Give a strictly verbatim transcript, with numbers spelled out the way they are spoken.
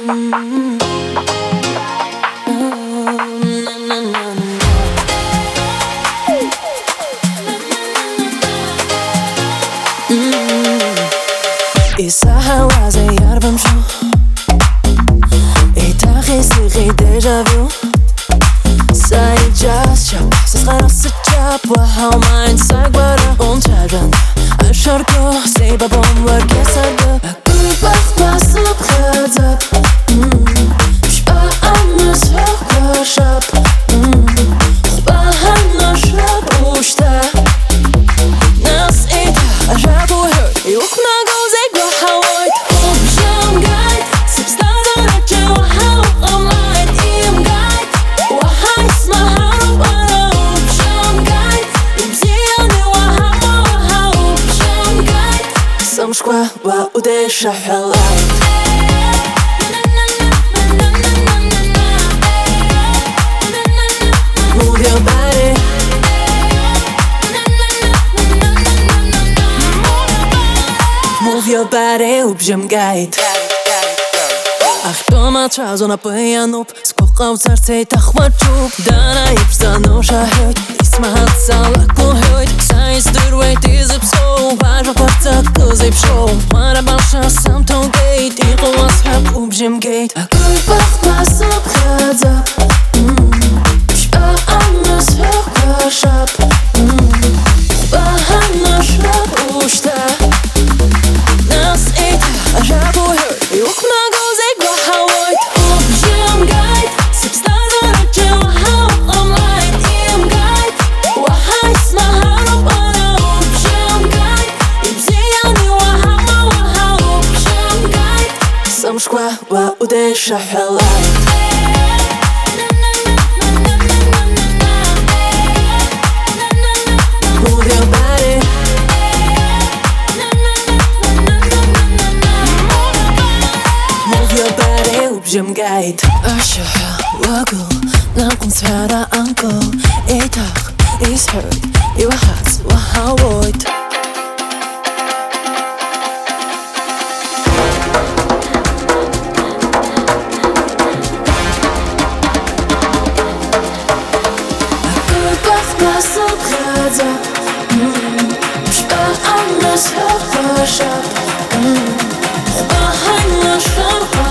Mm. Isahawa zay arbam shu Itachi siri deja vu Sai just chap Sasqara sachap Wahau mein sagbara Untadran Asharko Say babam var kesardı Akıl basıp khadzap Shba annas hoqashap Khba hanna shab ushta Nas ita Arabu hurt Yukna gozeg wahawait Ubjam gait Sibstada raja wahau Amait im gait Wahai smaharab Ara ubjam gait Ibziyani wahau wahau Ubjam gait Samshkwa wa udesha halait Move your body Move your body, ubjam gait Ach дома чазу на пьянуп Скоқав царцей тахмачуп Дана ипста ноша хёйт Исмаат салак мухёйт Сайс дурвейт изып соу Важва парца кызып шоу Мара баша сам тон гейт Иқу асхаб убжим гейт Акой бахмасып хадзап Шба аннас хоқашап Баханна шраб ушта Nas ita Arabu hurt Yukna gozeg wahawait Ubjam gait Sibstada raja wahau Amait im gait Wahai smaharab Ara ubjam gait Ibziyani wahau wahau Ubjam gait Samshkwa wa udesha halait Move your body Move your body, ubjam gait Ashaha, wagu Namkum svara anko Itach, is hurt Iwa hats, wahawoit Akubach basub khadzap Shba annas hoqashap Khba hanna sharqa